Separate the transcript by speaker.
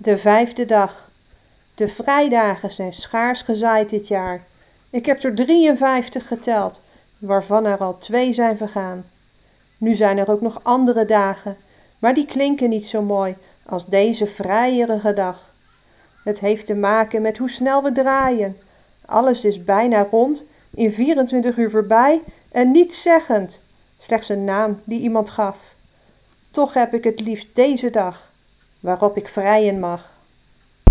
Speaker 1: De 5e dag. De vrijdagen zijn schaars gezaaid dit jaar. Ik heb er 53 geteld, waarvan er al 2 zijn vergaan. Nu zijn er ook nog andere dagen, maar die klinken niet zo mooi als deze vrijerige dag. Het heeft te maken met hoe snel we draaien. Alles is bijna rond, in 24 uur voorbij en nietszeggend. Slechts een naam die iemand gaf. Toch heb ik het liefst deze dag, waarop ik vrijen mag.